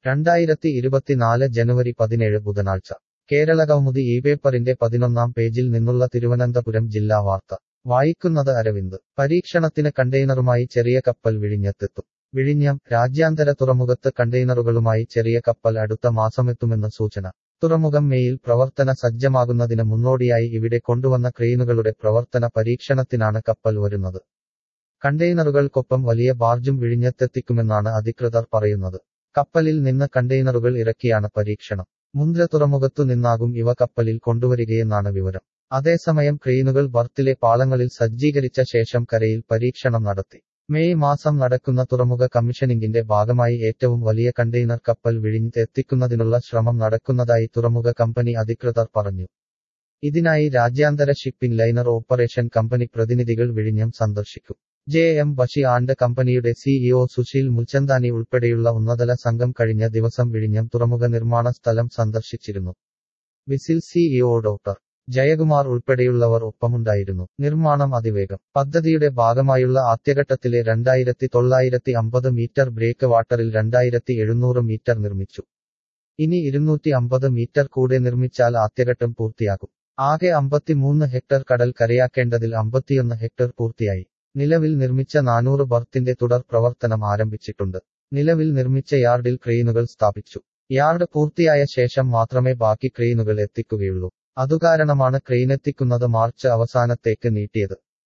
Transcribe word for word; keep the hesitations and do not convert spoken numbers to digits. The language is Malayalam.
രണ്ടായിരത്തി ഇരുപത്തിനാല് ജനുവരി പതിനേഴ് ബുധനാഴ്ച കേരളകൗമുദി ഈ പേപ്പറിന്റെ പതിനൊന്നാം പേജിൽ നിന്നുള്ള തിരുവനന്തപുരം ജില്ലാ വാർത്ത വായിക്കുന്നത് അരവിന്ദ് പരീക്ഷണത്തിന് കണ്ടെയ്നറുമായി ചെറിയ കപ്പൽ വിഴിഞ്ഞത്തെത്തും വിഴിഞ്ഞം രാജ്യാന്തര തുറമുഖത്ത് കണ്ടെയ്നറുകളുമായി ചെറിയ കപ്പൽ അടുത്ത മാസമെത്തുമെന്ന് സൂചന തുറമുഖം മേയിൽ പ്രവർത്തന സജ്ജമാകുന്നതിന് മുന്നോടിയായി ഇവിടെ കൊണ്ടുവന്ന ക്രെയിനുകളുടെ പ്രവർത്തന പരീക്ഷണത്തിനാണ് കപ്പൽ വരുന്നത് കണ്ടെയ്നറുകൾക്കൊപ്പം വലിയ ബാർജും വിഴിഞ്ഞത്തെത്തിക്കുമെന്നാണ് അധികൃതർ പറയുന്നത് കപ്പലിൽ നിന്ന് കണ്ടെയ്നറുകൾ ഇറക്കിയാണ് പരീക്ഷണം മുന്ദ്ര തുറമുഖത്തു നിന്നാകും ഇവ കപ്പലിൽ കൊണ്ടുവരികയെന്നാണ് വിവരം അതേസമയം ക്രെയിനുകൾ ബർത്തിലെ പാളങ്ങളിൽ സജ്ജീകരിച്ച ശേഷം കരയിൽ പരീക്ഷണം നടത്തി മെയ് മാസം നടക്കുന്ന തുറമുഖ കമ്മീഷനിംഗിന്റെ ഭാഗമായി ഏറ്റവും വലിയ കണ്ടെയ്നർ കപ്പൽ വിഴിഞ്ഞത്ത് എത്തിക്കുന്നതിനുള്ള ശ്രമം നടക്കുന്നതായി തുറമുഖ കമ്പനി അധികൃതർ പറഞ്ഞു ഇതിനായി രാജ്യാന്തര ഷിപ്പിംഗ് ലൈനർ ഓപ്പറേഷൻ കമ്പനി പ്രതിനിധികൾ വിഴിഞ്ഞം സന്ദർശിക്കും ജെ എം ബഷി ആൻഡ് കമ്പനിയുടെ സിഇഒ സുശീൽ മുൽചന്ദാനി ഉൾപ്പെടെയുള്ള ഉന്നതല സംഘം കഴിഞ്ഞ ദിവസം വിഴിഞ്ഞം തുറമുഖ നിർമ്മാണ സ്ഥലം സന്ദർശിച്ചിരുന്നു വിസിൽ സിഇഒ ഡോക്ടർ ജയകുമാർ ഉൾപ്പെടെയുള്ളവർ ഒപ്പമുണ്ടായിരുന്നു നിർമ്മാണം അതിവേഗം പദ്ധതിയുടെ ഭാഗമായുള്ള ആദ്യഘട്ടത്തിലെ രണ്ടായിരത്തി തൊള്ളായിരത്തി അമ്പത് മീറ്റർ ബ്രേക്ക് വാട്ടറിൽ രണ്ടായിരത്തി എഴുന്നൂറ് മീറ്റർ നിർമ്മിച്ചു ഇനി ഇരുന്നൂറ്റി അമ്പത് മീറ്റർ കൂടെ നിർമ്മിച്ചാൽ ആദ്യഘട്ടം പൂർത്തിയാകും ആകെ അമ്പത്തിമൂന്ന് ഹെക്ടർ കടൽ കരയാക്കേണ്ടതിൽ അമ്പത്തിയൊന്ന് ഹെക്ടർ പൂർത്തിയായി നിലവിൽ നിർമ്മിച്ച നാനൂറ് ബർത്തിന്റെ തുടർ പ്രവർത്തനം ആരംഭിച്ചിട്ടുണ്ട് നിലവിൽ നിർമ്മിച്ച യാർഡിൽ ക്രെയിനുകൾ സ്ഥാപിച്ചു യാർഡ് പൂർത്തിയായ ശേഷം മാത്രമേ ബാക്കി ക്രെയിനുകൾ എത്തിക്കുകയുള്ളൂ അതുകാരണമാണ് ക്രെയിനെത്തിക്കുന്നത് മാർച്ച് അവസാനത്തേക്ക് നീട്ടിയത്